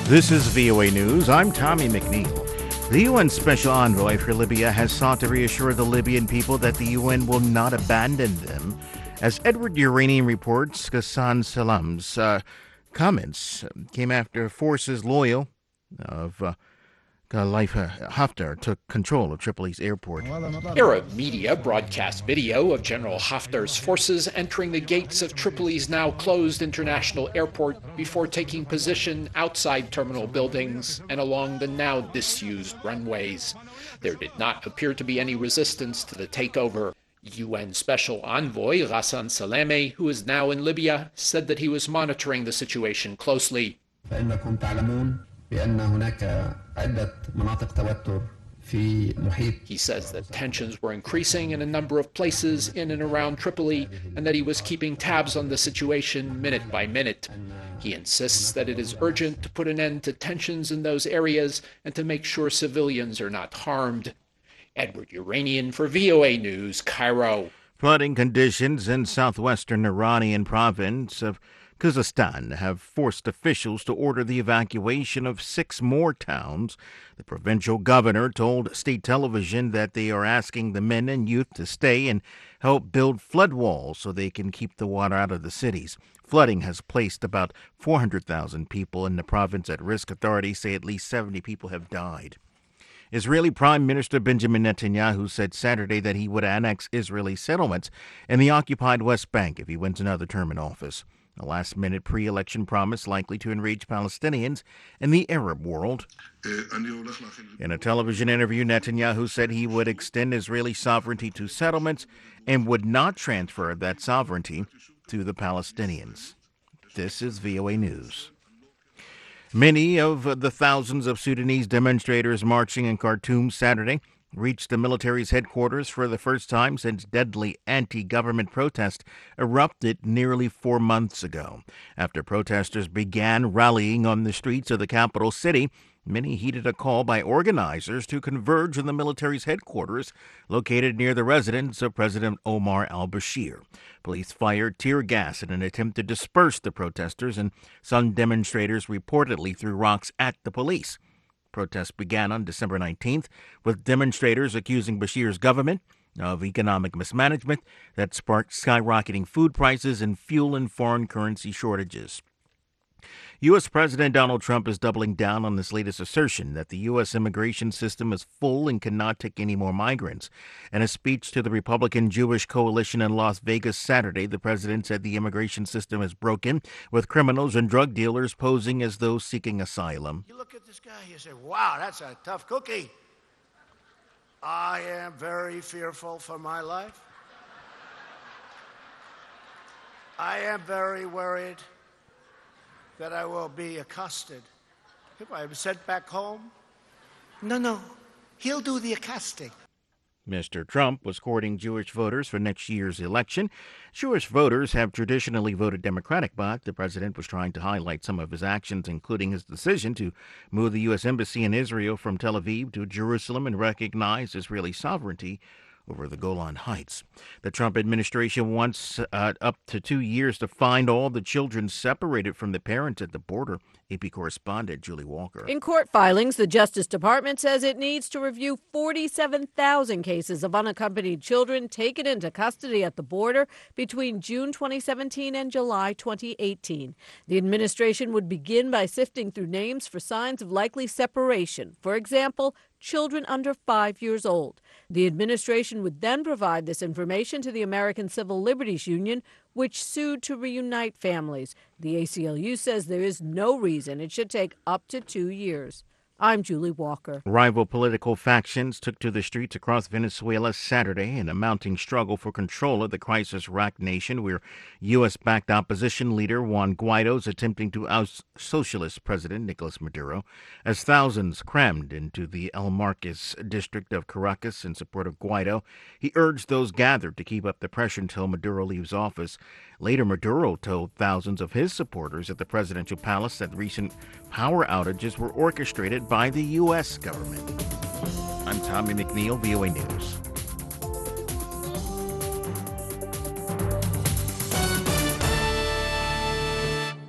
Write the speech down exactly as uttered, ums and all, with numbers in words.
This is V O A News. I'm Tommy McNeil. The U N Special Envoy for Libya has sought to reassure the Libyan people that the U N will not abandon them. As Edward Uranian reports, Ghassan Salam's uh, comments came after forces loyal of uh, Khalifa Haftar took control of Tripoli's airport. Arab media broadcast video of General Haftar's forces entering the gates of Tripoli's now closed international airport before taking position outside terminal buildings and along the now disused runways. There did not appear to be any resistance to the takeover. U N Special Envoy Ghassan Salamé, who is now in Libya, said that he was monitoring the situation closely. He says that tensions were increasing in a number of places in and around Tripoli and that he was keeping tabs on the situation minute by minute. He insists that it is urgent to put an end to tensions in those areas and to make sure civilians are not harmed. Edward Uranian for V O A News, Cairo. Flooding conditions in southwestern Iranian province of Khuzestan have forced officials to order the evacuation of six more towns. The provincial governor told state television that they are asking the men and youth to stay and help build flood walls so they can keep the water out of the cities. Flooding has placed about four hundred thousand people in the province at risk. Authorities say at least seventy people have died. Israeli Prime Minister Benjamin Netanyahu said Saturday that he would annex Israeli settlements in the occupied West Bank if he wins another term in office. A last-minute pre-election promise likely to enrage Palestinians and the Arab world. In a television interview, Netanyahu said he would extend Israeli sovereignty to settlements and would not transfer that sovereignty to the Palestinians. This is V O A News. Many of the thousands of Sudanese demonstrators marching in Khartoum Saturday reached the military's headquarters for the first time since deadly anti-government protest erupted nearly four months ago. After protesters began rallying on the streets of the capital city, many heeded a call by organizers to converge in the military's headquarters located near the residence of President Omar al-Bashir. Police fired tear gas in an attempt to disperse the protesters, and some demonstrators reportedly threw rocks at the police. Protests began on December nineteenth, with demonstrators accusing Bashir's government of economic mismanagement that sparked skyrocketing food prices and fuel and foreign currency shortages. U S. President Donald Trump is doubling down on this latest assertion that the U S immigration system is full and cannot take any more migrants. In a speech to the Republican Jewish coalition in Las Vegas Saturday, the president said the immigration system is broken, with criminals and drug dealers posing as those seeking asylum. You look at this guy, you say, wow, that's a tough cookie. I am very fearful for my life. I am very worried that I will be accosted. If I'm sent back home, no, no, he'll do the accosting. Mister Trump was courting Jewish voters for next year's election. Jewish voters have traditionally voted Democratic, but the president was trying to highlight some of his actions, including his decision to move the U S. Embassy in Israel from Tel Aviv to Jerusalem and recognize Israeli sovereignty over the Golan Heights. The Trump administration wants uh, up to two years to find all the children separated from the parents at the border. A P correspondent Julie Walker. In court filings, the Justice Department says it needs to review forty-seven thousand cases of unaccompanied children taken into custody at the border between June twenty seventeen and July twenty eighteen. The administration would begin by sifting through names for signs of likely separation. For example, children under five years old. The administration would then provide this information to the American Civil Liberties Union, which sued to reunite families. The A C L U says there is no reason it should take up to two years. I'm Julie Walker. Rival political factions took to the streets across Venezuela Saturday in a mounting struggle for control of the crisis-racked nation, where U S-backed opposition leader Juan Guaido is attempting to oust socialist President Nicolas Maduro. As thousands crammed into the El Marquez district of Caracas in support of Guaido, he urged those gathered to keep up the pressure until Maduro leaves office. Later, Maduro told thousands of his supporters at the presidential palace that recent power outages were orchestrated by the U S government. I'm Tommy McNeil, V O A News.